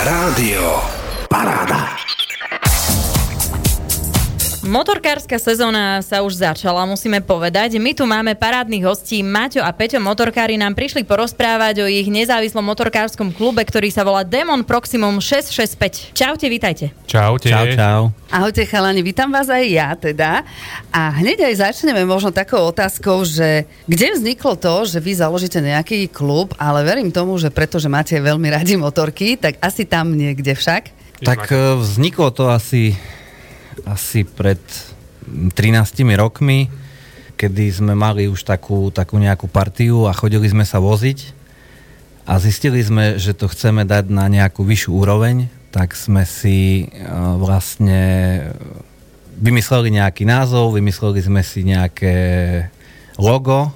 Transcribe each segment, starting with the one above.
Rádio Paráda. Motorkárska sezóna sa už začala, musíme povedať. My tu máme parádnych hostí. Maťo a Peťo motorkári nám prišli porozprávať o ich nezávislom motorkárskom klube, ktorý sa volá Demon Proximum 665. Čaute, vítajte. Čaute. Čau. Ahojte chalani, vítam vás aj ja teda. A hneď aj začneme možno takou otázkou, že kde vzniklo to, že vy založíte nejaký klub, ale verím tomu, že pretože máte veľmi radi motorky, tak asi tam niekde však. Tak vzniklo to asi pred 13 rokmi, kedy sme mali už takú nejakú partiu a chodili sme sa voziť a zistili sme, že to chceme dať na nejakú vyššiu úroveň, tak sme si vlastne vymysleli nejaký názov, vymysleli sme si nejaké logo,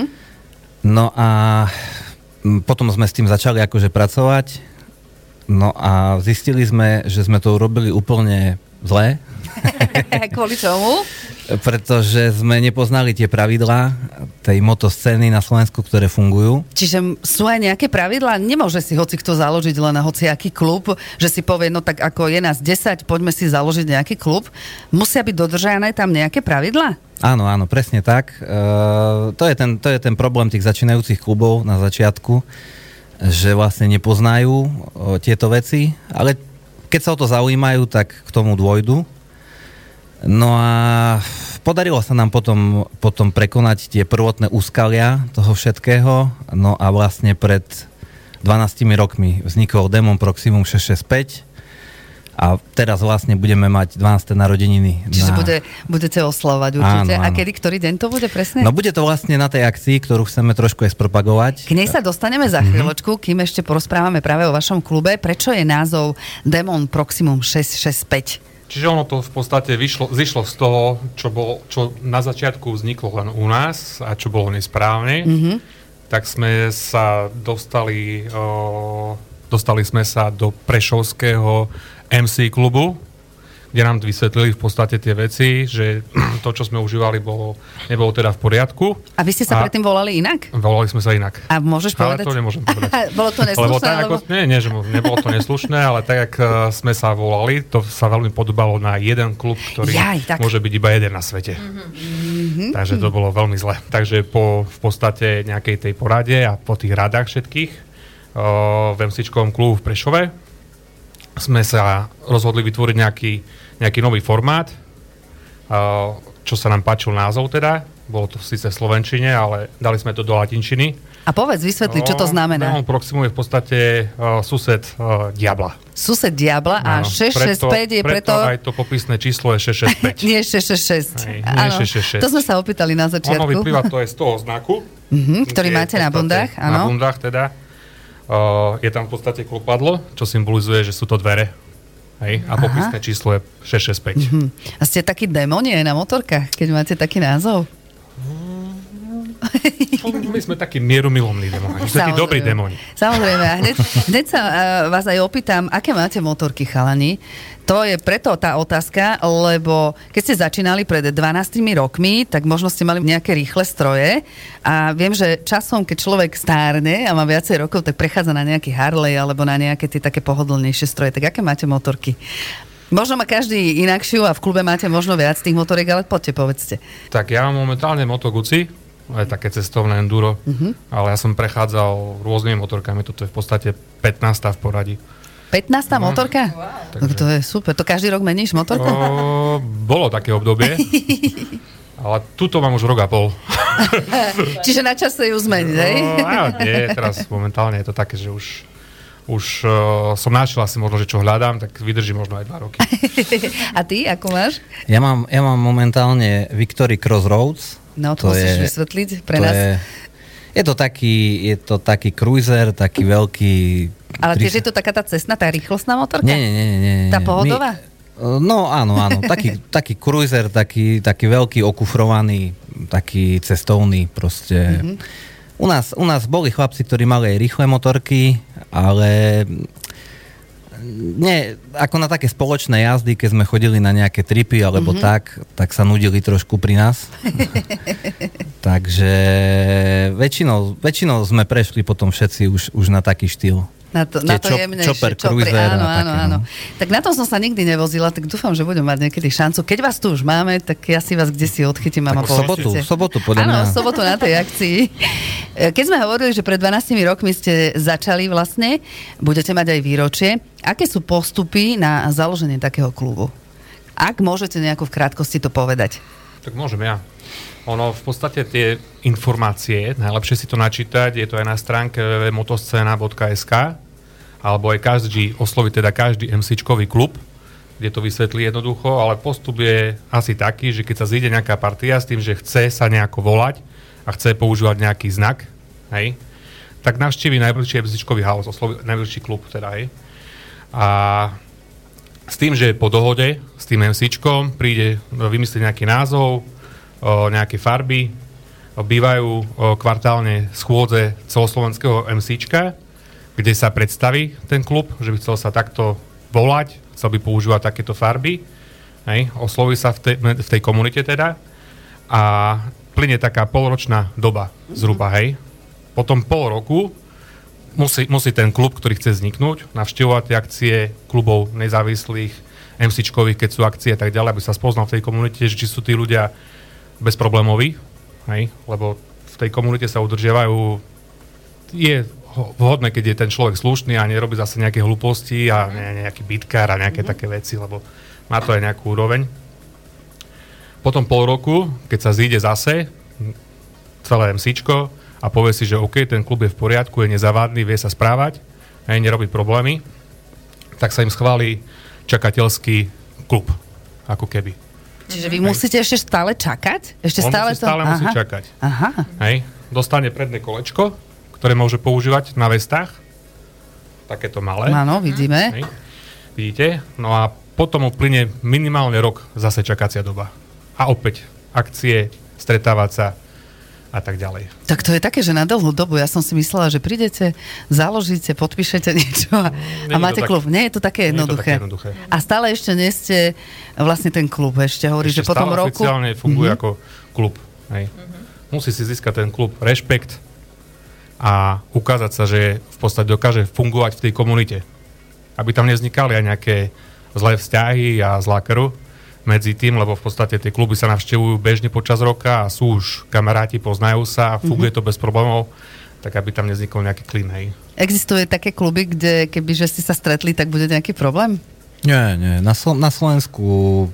no a potom sme s tým začali akože pracovať, no a zistili sme, že sme to urobili úplne zle. Kvôli čomu? Pretože sme nepoznali tie pravidlá tej motoscény na Slovensku, ktoré fungujú. Čiže sú aj nejaké pravidlá? Nemôže si hocikto založiť len na hociaký klub, že si povie, no tak ako je nás 10, poďme si založiť nejaký klub. Musia byť dodržané tam nejaké pravidlá? Áno, presne tak. To je ten problém tých začínajúcich klubov na začiatku, že vlastne nepoznajú tieto veci, ale keď sa o to zaujímajú, tak k tomu dôjdu. No a podarilo sa nám potom prekonať tie prvotné úskalia toho všetkého. No a vlastne pred 12 rokmi vznikol Demon Proximum 665 a teraz vlastne budeme mať 12. narodeniny. Čiže budete oslavovať určite. Áno. A kedy, ktorý deň to bude presne? No bude to vlastne na tej akcii, ktorú chceme trošku aj spropagovať. K nej sa dostaneme za chvíľočku, kým ešte porozprávame práve o vašom klube. Prečo je názov Demon Proximum 665? Čiže ono to v podstate zišlo z toho, čo na začiatku vzniklo len u nás a čo bolo nesprávne. Tak sme sa dostali sme sa do prešovského MC klubu, kde nám vysvetlili v podstate tie veci, že to, čo sme užívali, nebolo teda v poriadku. A vy ste sa predtým volali inak? Volali sme sa inak. A môžeš povedať? Ale to nemôžem povedať. Bolo to neslušné? Nie, že nebolo to neslušné, ale tak, jak sme sa volali, to sa veľmi podobalo na jeden klub, ktorý môže byť iba jeden na svete. Takže to bolo veľmi zle. Takže v podstate nejakej tej porade a po tých radách všetkých v MCčkovom klubu v Prešove sme sa rozhodli vytvoriť nejaký nový formát, čo sa nám páčil názov teda. Bolo to síce v slovenčine, ale dali sme to do latinčiny. A povedz, vysvetli, čo to znamená. Demon Proximum je v podstate sused diabla. Sused diabla a 665 je preto... aj to popisné číslo je 665. Nie 666. Nie 666. To sme sa opýtali na začiatku. Ono vyplýva to je z toho znaku. Ktorý máte na bundách. Na bundách teda. Je tam v podstate klopadlo, čo symbolizuje, že sú to dvere. Hej? A popisné číslo je 665. A ste takí démoni aj na motorkách, keď máte taký názov? My sme takí mierumilomní démoni. Sme takí dobrí démoni. Samozrejme. A hneď sa vás aj opýtam, aké máte motorky, chalani? To je preto tá otázka, lebo keď ste začínali pred 12 rokmi, tak možno ste mali nejaké rýchle stroje a viem, že časom, keď človek stárne a má viacej rokov, tak prechádza na nejaký Harley alebo na nejaké tie také pohodlnejšie stroje. Tak aké máte motorky? Možno má každý inakšiu a v klube máte možno viac tých motoriek, ale poďte, povedzte. Tak ja mám momentálne Moto Guzzi, aj také cestovné enduro, ale ja som prechádzal rôznymi motorkami, toto je v podstate 15. v poradí. 15. motorka? Wow. Takže... To je super. To každý rok meníš motorku? Bolo také obdobie, ale tuto mám už rok a pol. Čiže na čase ju zmeniť, hej? Nie, teraz momentálne je to také, že už som našiel asi možno, že čo hľadám, tak vydrží možno aj 2 roky. A ty, ako máš? Ja mám momentálne Victory Crossroads. No, to musíš vysvetliť pre nás. Je to taký cruiser, taký veľký... Ale tiež je to taká tá cestná, tá rýchlostná motorka? Nie. Tá pohodová? No áno. Taký cruiser, taký veľký, okufrovaný, taký cestovný proste. U nás boli chlapci, ktorí mali aj rýchle motorky, ale nie, ako na také spoločné jazdy, keď sme chodili na nejaké tripy alebo tak sa nudili trošku pri nás. Takže väčšinou sme prešli potom všetci už na taký štýl. Na to jemnejšie. Chopper, cruiser. Áno. Tak na tom som sa nikdy nevozila, tak dúfam, že budem mať niekedy šancu. Keď vás tu už máme, tak ja si vás kdesi odchytím a ma povedzte. Sobotu, podľa mňa. Áno, sobotu na tej akcii. Keď sme hovorili, že pred 12 rokmi ste začali vlastne, budete mať aj výročie. Aké sú postupy na založenie takého klubu? Ak môžete nejako v krátkosti to povedať. Tak môžem ja. Ono v podstate tie informácie, najlepšie si to načítať, je to aj na stránke www.motoscena.sk alebo aj každý MCčkový klub, kde to vysvetlí jednoducho, ale postup je asi taký, že keď sa zíde nejaká partia s tým, že chce sa nejako volať a chce používať nejaký znak, hej, tak navštívi najbližší MCčkový house, najbližší klub teda, hej. A s tým, že po dohode s tým MCčkom príde vymyslieť nejaký názov, nejaké farby, bývajú kvartálne schôdze celoslovenského MCčka, kde sa predstaví ten klub, že by chcel sa takto volať, chcel by používať takéto farby, hej, osloví sa v tej komunite teda a plyne taká polročná doba zhruba, hej. Potom pol roku musí ten klub, ktorý chce vzniknúť, navštevovať tie akcie klubov nezávislých, MCčkových, keď sú akcie a tak ďalej, aby sa spoznal v tej komunite, či sú tí ľudia bezproblémoví, hej, lebo v tej komunite sa udržiavajú, je vhodné, keď je ten človek slušný a nerobí zase nejaké hlúposti a nejaký bitkár a nejaké také veci, lebo má to aj nejakú úroveň. Potom pol roku, keď sa zíde zase celé MCčko a povie si, že OK, ten klub je v poriadku, je nezavádny, vie sa správať, nerobí problémy, tak sa im schválí čakateľský klub, ako keby. Čiže vy musíte ešte stále čakať? Stále musí čakať. Aha. Hej, dostane predné kolečko, ktoré môže používať na vestách. Takéto malé. Áno, vidíme. Hej. Vidíte? No a potom uplyne minimálne rok zase čakacia doba. A opäť akcie, stretávať sa a tak ďalej. Tak to je také, že na dlhú dobu. Ja som si myslela, že prídete, založíte, podpíšete niečo a máte klub. Nie je to také jednoduché. A stále ešte nie ste vlastne ten klub. Ešte hovorí, že po tom roku... Ešte stále oficiálne funguje ako klub. Hej. Musí si získať ten klub rešpekt a ukázať sa, že v podstate dokáže fungovať v tej komunite. Aby tam nevznikali aj nejaké zlé vzťahy a zlá krv medzi tým, lebo v podstate tie kluby sa navštevujú bežne počas roka a sú už kamaráti, poznajú sa a funguje to bez problémov, tak aby tam nevznikol nejaký klin, hej. Existuje také kluby, kde kebyže ste sa stretli, tak bude nejaký problém? Nie. Na Slovensku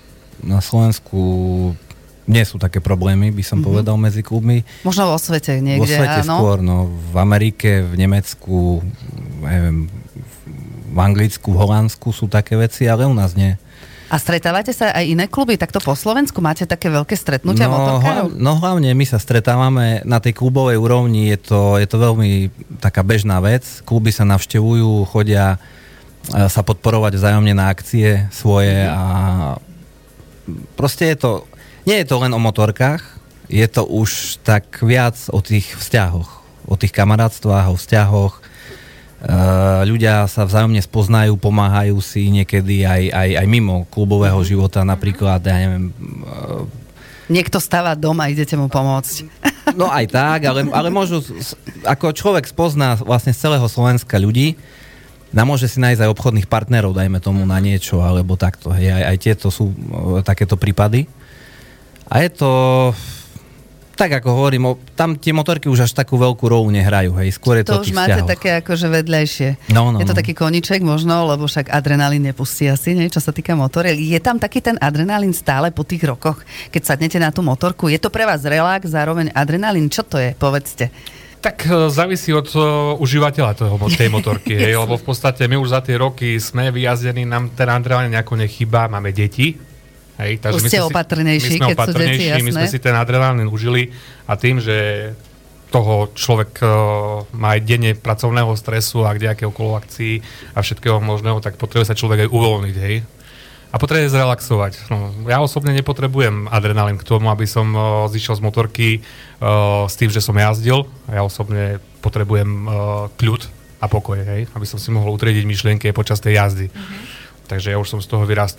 nie sú také problémy, by som povedal, medzi klubmi. Možno vo svete niekde, áno? Vo svete skôr, no. V Amerike, v Nemecku, neviem, v Anglicku, v Holandsku sú také veci, ale u nás nie. A stretávate sa aj iné kluby? Takto po Slovensku máte také veľké stretnutia motorkárov? No hlavne my sa stretávame na tej klubovej úrovni, je to veľmi taká bežná vec. Kluby sa navštevujú, chodia sa podporovať vzájomne na akcie svoje a proste nie je to len o motorkách, je to už tak viac o tých vzťahoch, o tých kamarátstvách, o vzťahoch. Ľudia sa vzájomne spoznajú, pomáhajú si niekedy aj mimo klubového života, napríklad, ja neviem... Niekto stáva dom a idete mu pomôcť. No aj tak, ale môžu, ako človek spozná vlastne z celého Slovenska ľudí, môže si nájsť aj obchodných partnerov, dajme tomu na niečo, alebo takto. Aj tieto sú takéto prípady. A je to... Tak ako hovorím, tam tie motorky už až takú veľkú rolu nehrajú, hej, skôr je to už máte vzťahoch. Také akože vedľajšie. No. Je to taký koniček možno, lebo však adrenalín nepustí asi, nie, čo sa týka motoriek. Je tam taký ten adrenalín stále po tých rokoch, keď sadnete na tú motorku? Je to pre vás relax, zároveň adrenalín? Čo to je? Povedzte. Tak závisí od užívateľa tej motorky, hej, lebo v podstate my už za tie roky sme vyjazdení, nám ten adrenalín nejako nechýba, máme deti. Hej, takže už ste opatrnejší, keď sú deti, jasné. My sme si ten adrenalín užili a tým, že toho človek má aj denne pracovného stresu a kdejaké okolo akcií a všetkého možného, tak potrebuje sa človek aj uvoľniť, hej. A potrebuje zrelaxovať. No, ja osobne nepotrebujem adrenalín k tomu, aby som zišiel z motorky s tým, že som jazdil. Ja osobne potrebujem kľud a pokoj, hej, aby som si mohol utriediť myšlienky počas tej jazdy. Takže ja už som z toho vyrastol.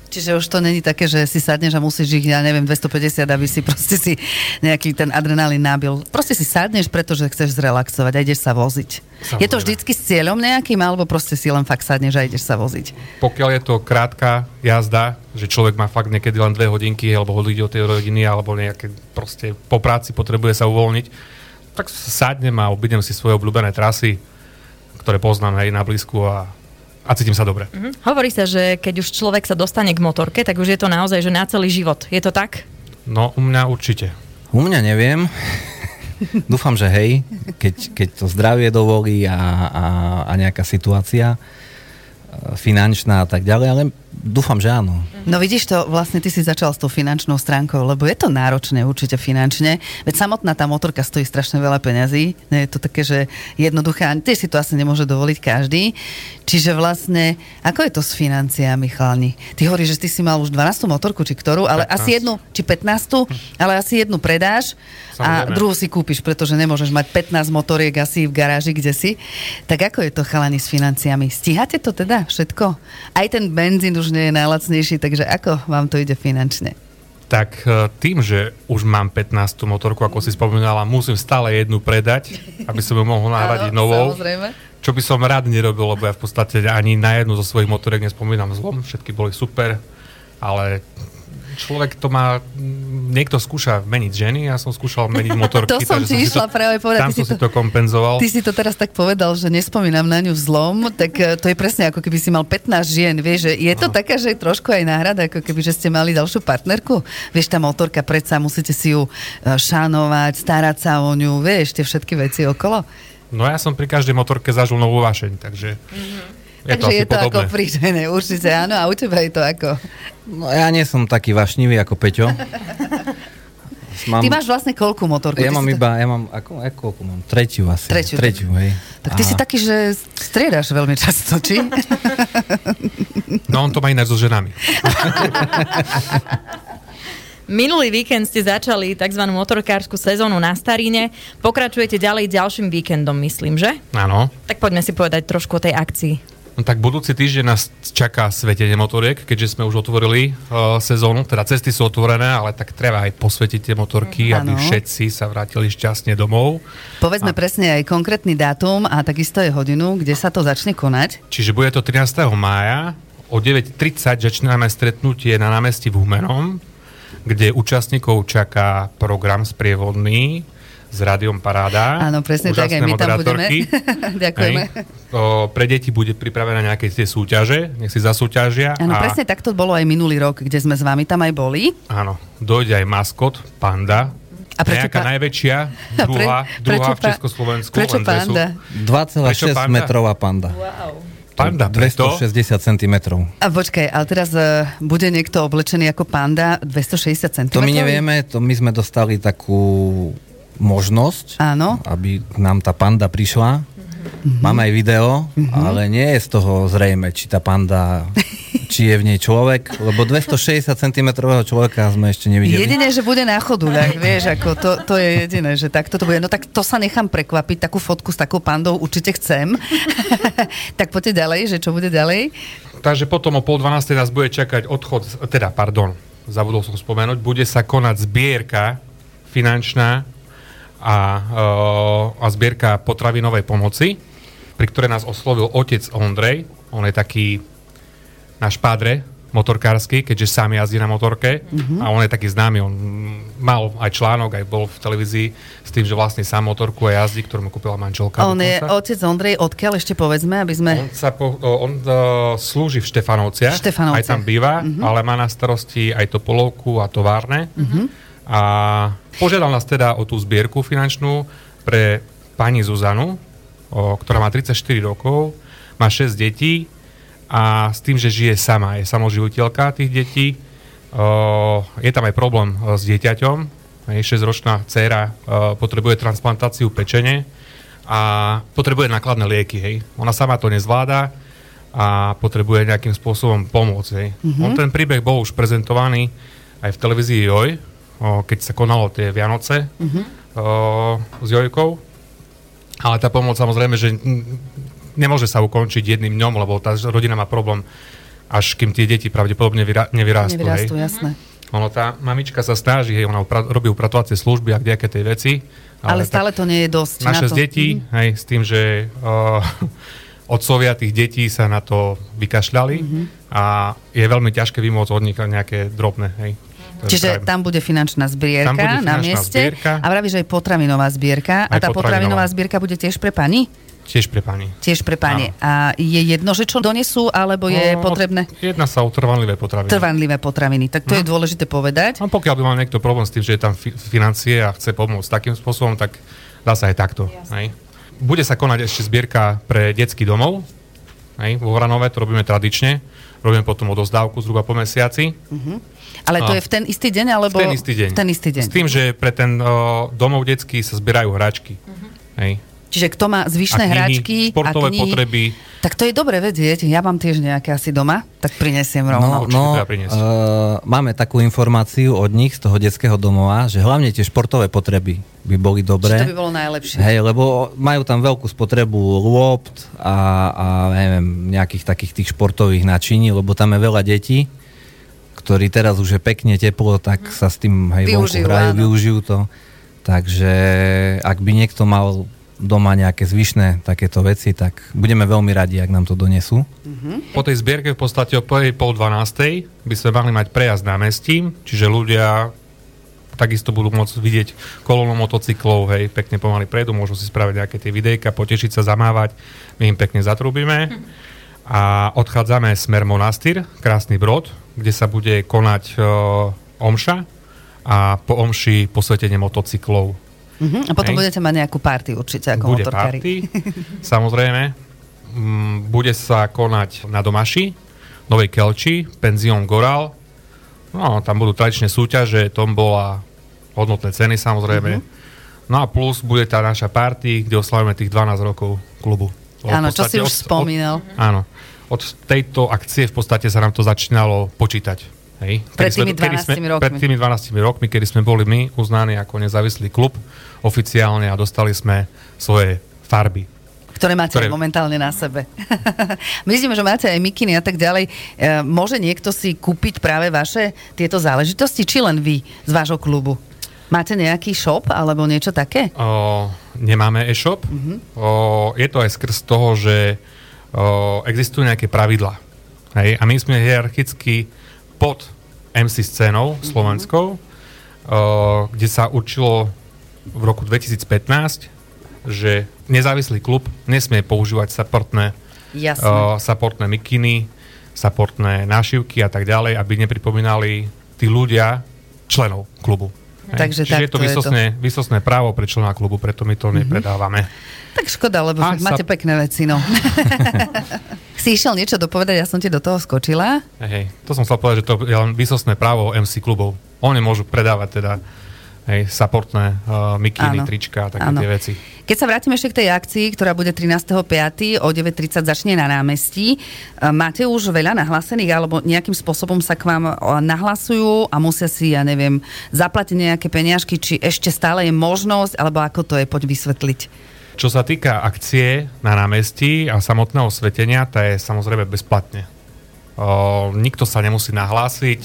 Čiže už to není také, že si sadneš a musíš ich, 250, aby si proste si nejaký ten adrenalín nabil. Proste si sadneš, pretože chceš zrelaxovať a ideš sa voziť. Samozrejme. Je to vždycky s cieľom nejakým, alebo proste si len fakt sadneš a ideš sa voziť? Pokiaľ je to krátka jazda, že človek má fakt niekedy len 2 hodinky, alebo hodí od tej rodiny, alebo nejaké proste po práci potrebuje sa uvoľniť, tak sadnem a obídem si svoje obľúbené trasy, ktoré poznám aj na blízku a cítim sa dobre. Hovorí sa, že keď už človek sa dostane k motorke, tak už je to naozaj, že na celý život. Je to tak? No, u mňa určite. U mňa neviem. Dúfam, že hej, keď to zdravie dovolí a nejaká situácia finančná a tak ďalej, ale dúfam, že áno. No vidíš to, vlastne ty si začal s tou finančnou stránkou, lebo je to náročné určite finančne, veď samotná tá motorka stojí strašne veľa peňazí, nie je to také, že jednoduché, ani tiež si to asi nemôže dovoliť každý, čiže vlastne, ako je to s financiami, chalani? Ty hovoríš, že ty si mal už 12. motorku, či ktorú, ale 15. asi jednu, či 15, ale asi jednu predáš a druhú si kúpiš, pretože nemôžeš mať 15 motoriek asi v garáži, kde si. Tak ako je to, chalani, s financiami? Stíhate to teda všetko? Aj ten benzín už nie je najlacnejší, takže ako vám to ide finančne? Tak tým, že už mám 15. motorku, ako si spomínala, musím stále jednu predať, aby som ju mohol nahradiť novou. Samozrejme. Čo by som rád nerobil, lebo ja v podstate ani na jednu zo svojich motoriek nespomínam zlom. Všetky boli super, ale človek to má, niekto skúša meniť ženy, ja som skúšal meniť motorky. To som ti išla práve povedať. Tam som si to kompenzoval. Ty si to teraz tak povedal, že nespomínam na ňu zlom, tak to je presne ako keby si mal 15 žien, vieš, že je to taká, že je trošku aj náhrada, ako keby, že ste mali ďalšiu partnerku. Vieš, tá motorka predsa musíte si ju šanovať, starať sa o ňu, vieš, tie všetky veci okolo. No ja som pri každej motorke zažil novú vášeň, takže... Takže je to podobné. Ako pri žene, určite áno, a u teba je to ako? No ja nie som taký vášnivý ako Peťo. Ty máš vlastne koľku motorku? Ja mám koľku mám? Tretiu asi. Tretiu, hej. Tak ty si taký, že striedaš veľmi často, či? No on to má ináč so ženami. Minulý víkend ste začali tzv. Motorkársku sezónu na Staríne. Pokračujete ďalej ďalším víkendom, myslím, že? Áno. Tak poďme si povedať trošku o tej akcii. No tak budúci týždeň nás čaká svetenie motoriek, keďže sme už otvorili sezónu, teda cesty sú otvorené, ale tak treba aj posvetiť tie motorky, aby všetci sa vrátili šťastne domov. Povedzme presne aj konkrétny dátum a takisto je hodinu, kde sa to začne konať. Čiže bude to 13. mája, o 9:30 začíname stretnutie na námestí v Humennom, kde účastníkov čaká program sprievodný s Rádiom Paráda. Áno, presne tak, aj my tam budeme. Ďakujeme. Pre deti bude pripravená nejaké tie súťaže, nech si zasúťažia. Áno, presne tak to bolo aj minulý rok, kde sme s vami tam aj boli. Áno, dojde aj maskot, panda. A nejaká najväčšia, druhá v Československu. Prečo panda? 2,6 metrová panda. Wow. Panda, 260 cm. A počkaj, ale teraz bude niekto oblečený ako panda 260 cm? To my nevieme, my sme dostali takú možnosť, áno, aby k nám tá panda prišla. Máme aj video, ale nie je z toho zrejme, či tá panda, či je v nej človek, lebo 260 cm človeka sme ešte nevideli. Jediné, že bude na choduľách, vieš, ako to je jediné, že takto to bude. No tak to sa nechám prekvapiť, takú fotku s takou pandou určite chcem. Tak poďte ďalej, že čo bude ďalej? Takže potom o 11:30 nás bude čakať zabudol som spomenúť, bude sa konať zbierka finančná a zbierka potravinovej pomoci, pri ktorej nás oslovil otec Ondrej. On je taký náš pádre motorkársky, keďže sám jazdí na motorke a on je taký známy. On mal aj článok, aj bol v televízii s tým, že vlastne sám motorku a jazdí, ktorú mu kúpila manželka. On je otec Ondrej, odkiaľ ešte povedzme, aby sme... On slúži v Štefanovciach, aj tam býva, ale má na starosti aj Topolovku a továrne. A požiadal nás teda o tú zbierku finančnú pre pani Zuzanu, ktorá má 34 rokov, má 6 detí a s tým, že žije sama, je samoživiteľka tých detí. Je tam aj problém s dieťaťom. 6-ročná dcéra potrebuje transplantáciu pečene a potrebuje nákladné lieky. Hej. Ona sama to nezvláda a potrebuje nejakým spôsobom pomôcť. Hej. On ten príbeh bol už prezentovaný aj v televízii Joj, keď sa konalo tie Vianoce s Jojkou. Ale tá pomoc samozrejme, že nemôže sa ukončiť jedným dňom, lebo tá rodina má problém až kým tie deti pravdepodobne nevyrastú. Nevyrastú, jasné. Ono, tá mamička sa snaží, hej, ona robí upratovacie služby a kdejaké tej veci. Ale stále to nie je dosť. Na 6 detí, hej, s tým, že otcovia tých detí sa na to vykašľali a je veľmi ťažké vymôcť od nich nejaké drobné, hej. Čiže tam bude finančná zbierka na mieste a vravíš aj potravinová zbierka. A tá potravinová zbierka bude tiež pre pani? Tiež pre pani. Tiež pre pani. A je jedno, že čo donesú, alebo je potrebné? Jedná sa o trvanlivé potraviny. Trvanlivé potraviny, tak to je dôležité povedať. A pokiaľ by mal niekto problém s tým, že je tam financie a chce pomôcť takým spôsobom, tak dá sa aj takto. Hej. Bude sa konať ešte zbierka pre detský domov. Hej, vo Hranove, to robíme tradične. Robíme potom odozdávku zhruba po mesiaci. Ale to je v ten istý deň, alebo? V ten istý deň. V ten istý deň. S tým, že pre ten domov detský sa zbierajú hračky. Hej. Čiže kto má zvyšné hračky športové potreby. Tak to je dobre vedieť. Ja mám tiež nejaké asi doma, tak prinesiem rovno. Máme takú informáciu od nich z toho detského domova, že hlavne tie športové potreby by boli dobré. Čiže to by bolo najlepšie. Hej, lebo majú tam veľkú spotrebu lopt a neviem, nejakých takých tých športových načiní, lebo tam je veľa detí, ktorí teraz už je pekne teplo, tak sa s tým využijú to. Takže ak by niekto mal doma nejaké zvyšné takéto veci, tak budeme veľmi radi, ak nám to donesú. Po tej zbierke v podstate o 11:30 by sme mali mať prejazd námestím, čiže ľudia takisto budú môcť vidieť kolónu motocyklov, hej, pekne pomaly prejdú, môžu si spraviť nejaké tie videjka, potešiť sa, zamávať, my im pekne zatrúbime a odchádzame smer Monastýr, Krásny Brod, kde sa bude konať omša a po omši posvetenie motocyklov. A potom budete mať nejakú party určite ako bude motorkári. Party, samozrejme. Bude sa konať na Domaši, Novej Kelči, Penzión Goral. No, tam budú tradičné súťaže, tombola, hodnotné ceny samozrejme. No a plus bude tá naša party, kde oslavujeme tých 12 rokov klubu. Áno, čo si už spomínal. Áno. Od tejto akcie v podstate sa nám to začínalo počítať. Hej. Pred tými 12 rokmi, kedy sme boli my uznaní ako nezávislý klub oficiálne a dostali sme svoje farby. Ktoré máte momentálne na sebe. Myslím, že máte aj mikiny a tak ďalej. Môže niekto si kúpiť práve vaše tieto záležitosti, či len vy z vášho klubu? Máte nejaký shop alebo niečo také? Nemáme e-shop. Je to aj skrz toho, že existujú nejaké pravidlá. Hej? A my sme hierarchicky pod MC scénou slovenskou, kde sa určilo v roku 2015, že nezávislý klub nesmie používať supportné mikiny, supportné nášivky a tak ďalej, aby nepripomínali tí ľudia členov klubu. Takže čiže je to výsostné právo pre člena klubu, preto my to nepredávame. Tak škoda, lebo máte pekné veci, no. Si išiel niečo dopovedať, ja som ti do toho skočila. Hej, to som chcel povedať, že to je len výsostné právo MC klubov. Oni môžu predávať teda supportné mikiny, trička a také tie veci. Keď sa vrátime ešte k tej akcii, ktorá bude 13.5. o 9:30 začne na námestí, máte už veľa nahlásených, alebo nejakým spôsobom sa k vám nahlasujú a musia si, ja neviem, zaplatiť nejaké peniažky, či ešte stále je možnosť, alebo ako to je, poď vysvetliť. Čo sa týka akcie na námestí a samotného svetenia, to je samozrejme bezplatne. Nikto sa nemusí nahlásiť.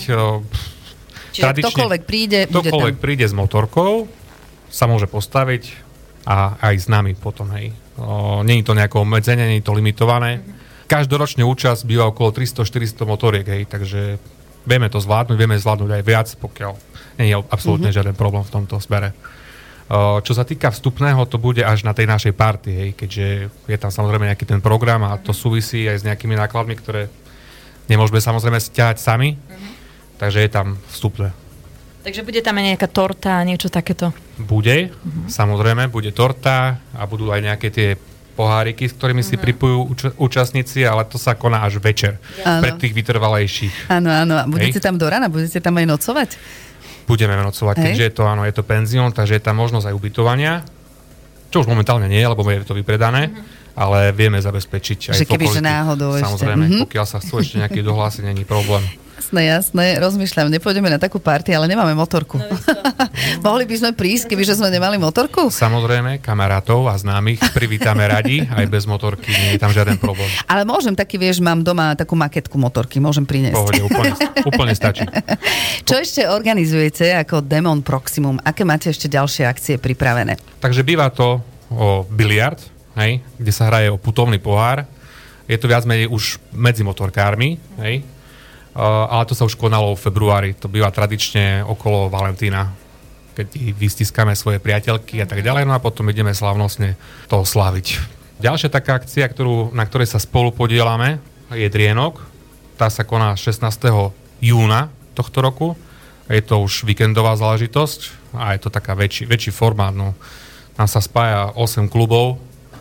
Čiže ktokoľvek príde s motorkou, sa môže postaviť a aj s nami potom, hej. Nie je to nejaké obmedzenie, nie je to limitované. Každoročne účasť býva okolo 300-400 motoriek, hej, takže vieme to zvládnuť, vieme zvládnuť aj viac, pokiaľ nie je absolútne žiaden problém v tomto smere. Čo sa týka vstupného, to bude až na tej našej party, hej, keďže je tam samozrejme nejaký ten program a to súvisí aj s nejakými nákladmi, ktoré nemôžeme samozrejme stiahať sami. Takže je tam vstupné. Takže bude tam aj nejaká torta a niečo takéto? Bude, samozrejme, bude torta a budú aj nejaké tie poháriky, s ktorými si pripujú účastníci, ale to sa koná až večer. Pre tých vytrvalejších. Áno. A budete tam do rana? Budete tam aj nocovať? Budeme nocovať, keďže je to penzión, takže je tam možnosť aj ubytovania. Čo už momentálne nie je, lebo je to vypredané. ale vieme zabezpečiť aj že kebyže náhodou samozrejme, pokiaľ sa chcú ešte nejaký dohlásiť, není problém. Jasné, rozmýšľam, nepôjdeme na takú party, ale nemáme motorku. Mohli by sme prísť, kebyže sme nemali motorku? Samozrejme, kamarátov a známych privítame radi, aj bez motorky, nie je tam žiaden problém. Ale môžem taký, vieš, mám doma takú maketku motorky, môžem priniesť. Pohode, úplne stačí. Čo ešte organizujete ako Demon Proximum? Aké máte ešte ďalšie akcie pripravené? Takže býva to o biliard, hej, kde sa hraje o putovný pohár. Je to viac menej už medzi motorkármi, hej. Ale to sa už konalo v februári. To býva tradične okolo Valentína, keď vystiskame svoje priateľky a tak ďalej, no a potom ideme slávnostne to osláviť. Ďalšia taká akcia, na ktorej sa spolu podielame, je Drienok. Tá sa koná 16. júna tohto roku. Je to už víkendová záležitosť a je to taká väčší formát. No. Tam sa spája 8 klubov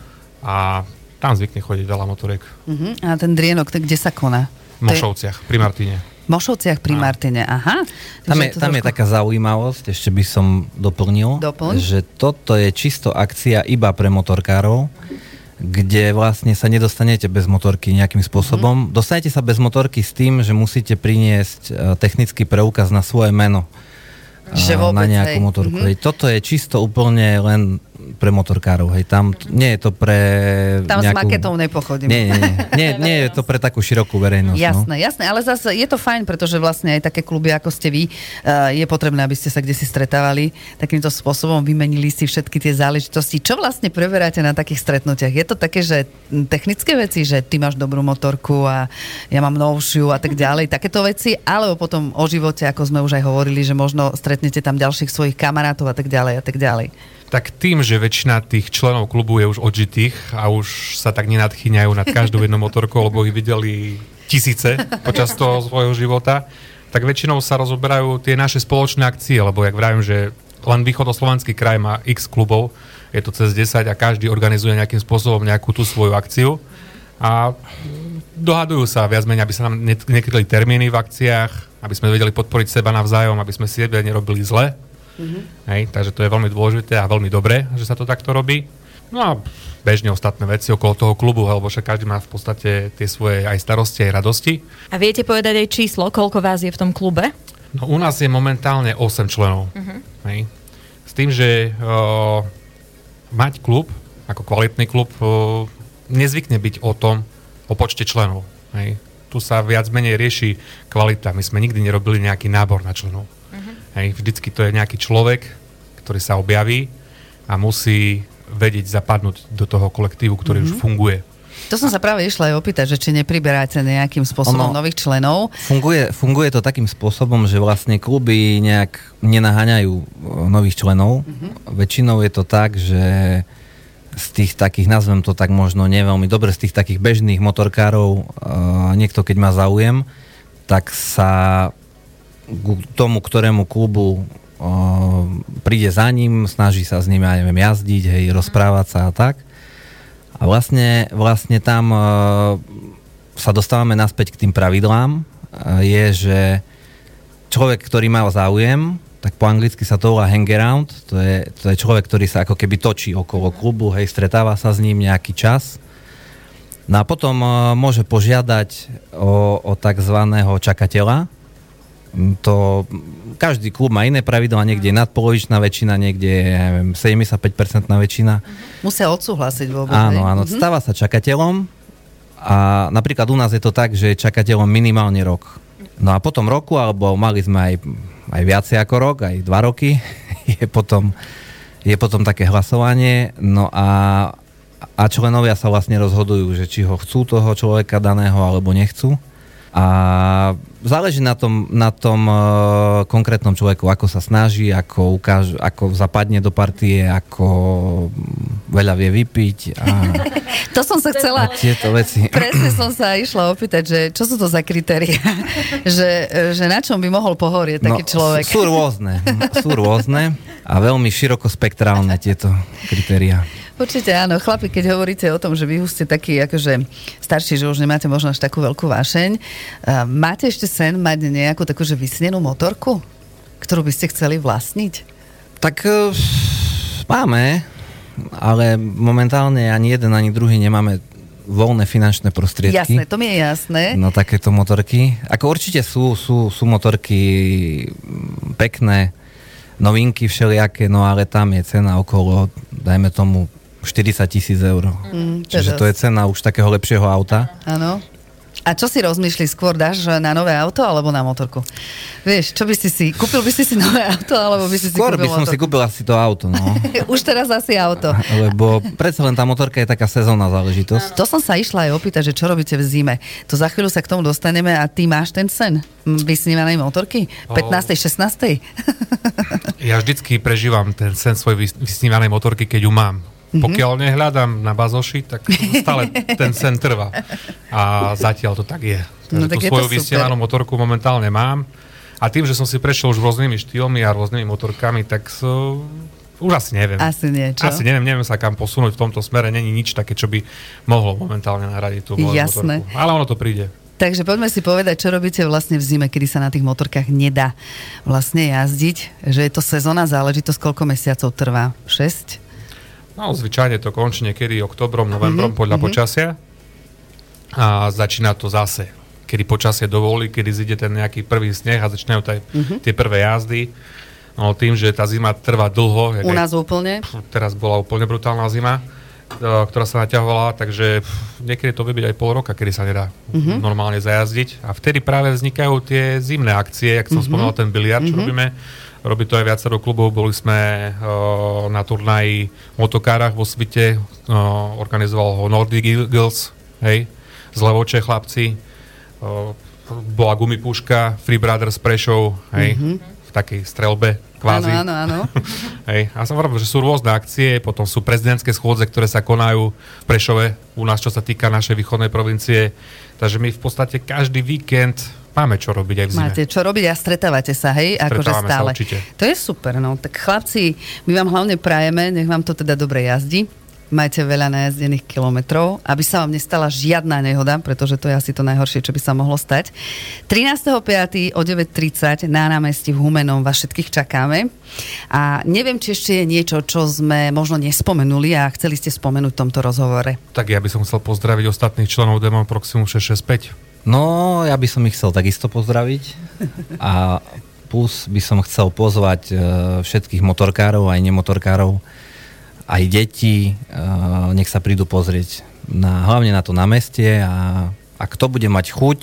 a tam zvykne chodiť veľa motoriek. A ten Drienok, kde sa koná? V Mošovciach, pri Martine. Mošovciach pri Martine, aha. Tam je taká zaujímavosť, ešte by som doplnil, že toto je čisto akcia iba pre motorkárov, kde vlastne sa nedostanete bez motorky nejakým spôsobom. Dostanete sa bez motorky s tým, že musíte priniesť technický preukaz na svoje meno. Na nejakú motorku. Toto je čisto úplne len pre motorkárov. Tam nie je to pre tam nejakú... s maketou nepochodím. Nie je to pre takú širokú verejnosť. Jasné, ale zase je to fajn, pretože vlastne aj také kluby, ako ste vy, je potrebné, aby ste sa kdesi stretávali takýmto spôsobom, vymenili si všetky tie záležitosti. Čo vlastne preberáte na takých stretnutiach? Je to také, že technické veci, že ty máš dobrú motorku a ja mám novšiu a tak ďalej, takéto veci, alebo potom o živote, ako sme už aj hovorili, že možno stretnete tam ďalších svojich kamarátov a tak ďalej a tak ďalej. Tak tým, že väčšina tých členov klubu je už odžitých a už sa tak nenadchýňajú nad každou jednou motorkou, lebo ich videli tisíce počas toho svojho života, tak väčšinou sa rozoberajú tie naše spoločné akcie, lebo jak vravím, že len východoslovenský kraj má x klubov, je to cez 10 a každý organizuje nejakým spôsobom nejakú tú svoju akciu a dohadujú sa viac menej, aby sa nám nekryli termíny v akciách, aby sme vedeli podporiť seba navzájom, aby sme si nerobili zle. Hej, takže to je veľmi dôležité a veľmi dobré, že sa to takto robí. No a bežne ostatné veci okolo toho klubu, lebo však každý má v podstate tie svoje aj starosti, aj radosti. A viete povedať aj číslo, koľko vás je v tom klube? No u nás je momentálne 8 členov. Hej. S tým, že mať klub, ako kvalitný klub, nezvykne byť o počte členov. Hej. Tu sa viac menej rieši kvalita. My sme nikdy nerobili nejaký nábor na členov. Hej, vždycky to je nejaký človek, ktorý sa objaví a musí vedieť zapadnúť do toho kolektívu, ktorý už funguje. To som sa práve išla aj opýtať, že či nepriberáte nejakým spôsobom nových členov. Funguje to takým spôsobom, že vlastne kluby nejak nenaháňajú nových členov. Väčšinou je to tak, že z tých takých, nazvem to tak možno neveľmi dobre, z tých takých bežných motorkárov niekto, keď má záujem, tak sa k tomu, ktorému klubu príde za ním, snaží sa s ním, ja neviem, jazdiť, hej, rozprávať sa a tak. A vlastne tam sa dostávame naspäť k tým pravidlám. Je, že človek, ktorý má záujem, tak po anglicky sa to volá hang around. To je človek, ktorý sa ako keby točí okolo klubu, hej, stretáva sa s ním nejaký čas. No a potom môže požiadať o takzvaného čakateľa. To každý klub má iné pravidlá, niekde je nadpolovičná väčšina, niekde je 75% väčšina. Musia odsúhlasiť vôbec. Áno, stáva sa čakateľom a napríklad u nás je to tak, že je čakateľom minimálne rok. No a potom roku, alebo mali sme aj viacej ako rok, aj 2 roky, je potom také hlasovanie, no a členovia sa vlastne rozhodujú, že či ho chcú toho človeka daného, alebo nechcú. A záleží na tom konkrétnom človeku, ako sa snaží, ako zapadne do partie, ako veľa vie vypiť. To som sa chcela... Tieto veci. Presne som sa išla opýtať, že čo sú to za kritériá? že na čom by mohol pohorieť taký človek? Sú rôzne a veľmi širokospektrálne tieto kritériá. Určite áno, chlapi, keď hovoríte o tom, že vy ste takí akože starší, že už nemáte možno až takú veľkú vášeň, máte ešte sen mať nejakú takú, že vysnenú motorku, ktorú by ste chceli vlastniť? Tak máme ale momentálne ani jeden, ani druhý nemáme voľné finančné prostriedky. Jasné, to mi je jasné. No takéto motorky. Ako určite sú motorky pekné, novinky všelijaké, no ale tam je cena okolo, dajme tomu, 40 000 eur. Čiže to je cena už takého lepšieho auta. Áno. A čo si rozmýšli? Skôr dáš na nové auto alebo na motorku? Vieš, čo by si kúpil by si nové auto alebo by si skôr kúpil motorku? Skôr by som si kúpil asi to auto, no. Už teraz asi auto. Lebo predsa len tá motorka je taká sezónna záležitosť. To som sa išla aj opýtať, že čo robíte v zime. To za chvíľu sa k tomu dostaneme a ty máš ten sen vysnívanej motorky? 15. 16. Ja vždycky prežívam ten sen svojej vysnívanej motorky, keď ju mám. Pokiaľ nehľadám na bazoši, tak stále ten sen trvá. A zatiaľ to tak je. No, tak tú svoju vysnívanú motorku momentálne mám. A tým, že som si prešiel už rôznymi štýlmi a rôznymi motorkami, tak už asi neviem. Asi nie, čo? Asi neviem sa kam posunúť v tomto smere. Není nič také, čo by mohlo momentálne nahradiť tú moju motorku. Ale ono to príde. Takže poďme si povedať, čo robíte vlastne v zime, kedy sa na tých motorkách nedá vlastne jazdiť. Že je to sezónna záležitosť, koľko mesiacov trvá? 6? No, zvyčajne to končí niekedy oktobrom, novembrom podľa počasia. A začína to zase, kedy počasie dovolí, kedy zíde ten nejaký prvý sneh a začínajú tie prvé jazdy. No, tým, že tá zima trvá dlho. U nás úplne? Teraz bola úplne brutálna zima, ktorá sa naťahovala, takže niekedy to vie byť aj pol roka, kedy sa nedá normálne zajazdiť. A vtedy práve vznikajú tie zimné akcie, jak som spomínal ten biliard, čo robíme. Robí to aj viacero klubov. Boli sme na turnaji v motokárach vo Svite. Organizoval ho Nordic Eagles, hej, z Levoče chlapci. Bola gumipúška Free Brothers Prešov, hej, v takej strelbe kvázi. Áno. Hej. A som hovoril, že sú rôzne akcie, potom sú prezidentské schôdze, ktoré sa konajú v Prešove, u nás, čo sa týka našej východnej provincie. Takže my v podstate každý víkend máme čo robiť aj v zime. Máte čo robiť a stretávate sa, hej? Akože stále. Sa určite. To je super, no. Tak chlapci, my vám hlavne prajeme, nech vám to teda dobre jazdí. Majte veľa najazdených kilometrov, aby sa vám nestala žiadna nehoda, pretože to je asi to najhoršie, čo by sa mohlo stať. 13.5. o 9.30 na námestí v Humennom vás všetkých čakáme. A neviem, či ešte je niečo, čo sme možno nespomenuli a chceli ste spomenúť v tomto rozhovore. Tak ja by som chcel pozdraviť ostatných členov Demon Proximum 665. No, ja by som ich chcel takisto pozdraviť. A plus by som chcel pozvať všetkých motorkárov aj nemotorkárov, aj deti, nech sa prídu pozrieť hlavne na to námestie a kto bude mať chuť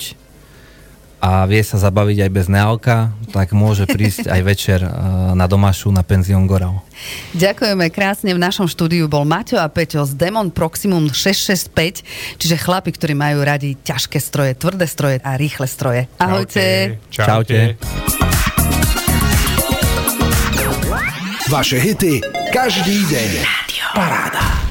a vie sa zabaviť aj bez nealka, tak môže prísť aj večer na Domašu na penzión Gorau. Ďakujeme krásne. V našom štúdiu bol Maťo a Peťo z Demon Proximum 665, čiže chlapi, ktorí majú radi ťažké stroje, tvrdé stroje a rýchle stroje. Ahojte. Čaute. Vaše hity každý deň. Paráda.